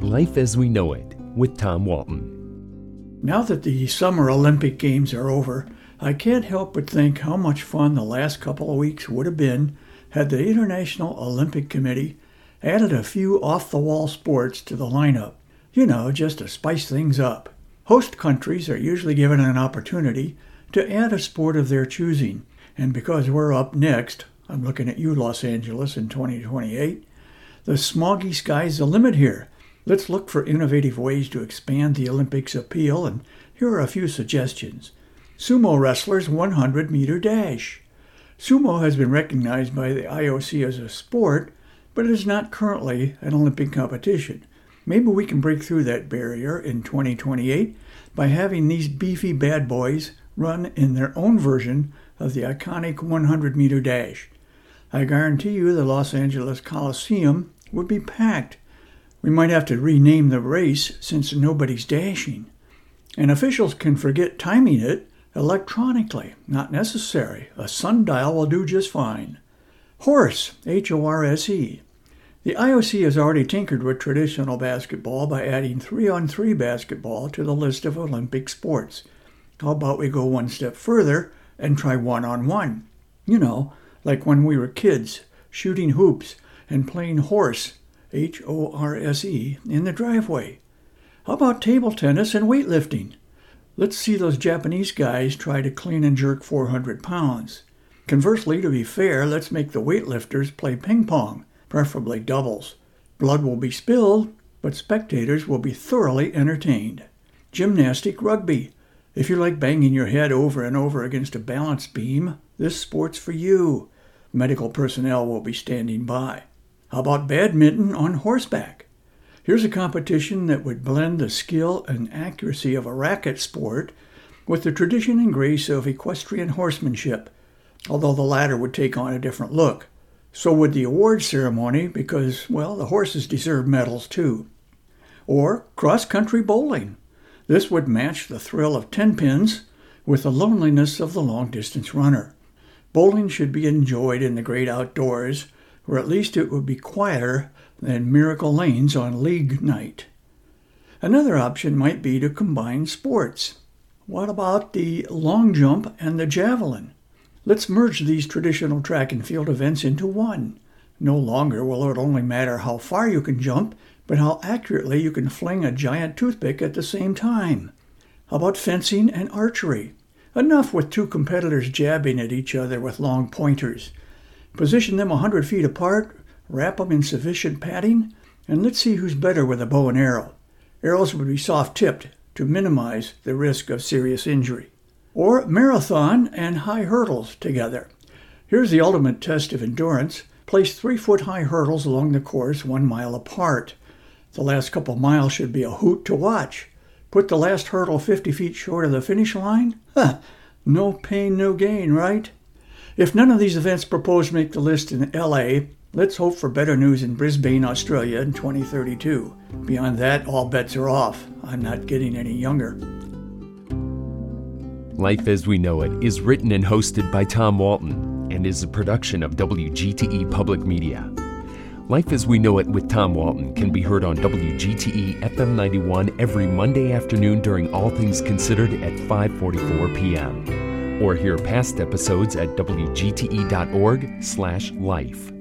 Life as We Know It with Tom Walton. Now that the Summer Olympic Games are over, I can't help but think how much fun the last couple of weeks would have been had the International Olympic Committee added a few off-the-wall sports to the lineup. You know, just to spice things up. Host countries are usually given an opportunity to add a sport of their choosing. And because we're up next, I'm looking at you, Los Angeles, in 2028, the smoggy sky's the limit here. Let's look for innovative ways to expand the Olympics' appeal, and here are a few suggestions. Sumo wrestlers 100-meter dash. Sumo has been recognized by the IOC as a sport, but it is not currently an Olympic competition. Maybe we can break through that barrier in 2028 by having these beefy bad boys run in their own version of the iconic 100-meter dash. I guarantee you the Los Angeles Coliseum would be packed. We might have to rename the race since nobody's dashing. And officials can forget timing it electronically. Not necessary. A sundial will do just fine. Horse, H-O-R-S-E. The IOC has already tinkered with traditional basketball by adding 3-on-3 basketball to the list of Olympic sports. How about we go one step further and try 1-on-1? You know, like when we were kids, shooting hoops and playing horse, H-O-R-S-E, in the driveway. How about table tennis and weightlifting? Let's see those Japanese guys try to clean and jerk 400 pounds. Conversely, to be fair, let's make the weightlifters play ping pong, preferably doubles. Blood will be spilled, but spectators will be thoroughly entertained. Gymnastic rugby. If you like banging your head over and over against a balance beam, this sport's for you. Medical personnel will be standing by. How about badminton on horseback? Here's a competition that would blend the skill and accuracy of a racket sport with the tradition and grace of equestrian horsemanship, although the latter would take on a different look. So would the awards ceremony because, well, the horses deserve medals too. Or cross-country bowling. This would match the thrill of 10 pins with the loneliness of the long-distance runner. Bowling should be enjoyed in the great outdoors, or at least it would be quieter than Miracle Lanes on league night. Another option might be to combine sports. What about the long jump and the javelin? Let's merge these traditional track and field events into one. No longer will it only matter how far you can jump, but how accurately you can fling a giant toothpick at the same time. How about fencing and archery? Enough with two competitors jabbing at each other with long pointers. Position them 100 feet apart, wrap them in sufficient padding, and let's see who's better with a bow and arrow. Arrows would be soft-tipped to minimize the risk of serious injury. Or marathon and high hurdles together. Here's the ultimate test of endurance. Place 3-foot-high hurdles along the course 1 mile apart. The last couple miles should be a hoot to watch. Put the last hurdle 50 feet short of the finish line? No pain, no gain, right? If none of these events proposed make the list in LA, let's hope for better news in Brisbane, Australia in 2032. Beyond that, all bets are off. I'm not getting any younger. Life as We Know It is written and hosted by Tom Walton and is a production of WGTE Public Media. Life as We Know It with Tom Walton can be heard on WGTE FM 91 every Monday afternoon during All Things Considered at 5:44 p.m. Or hear past episodes at WGTE.org/life.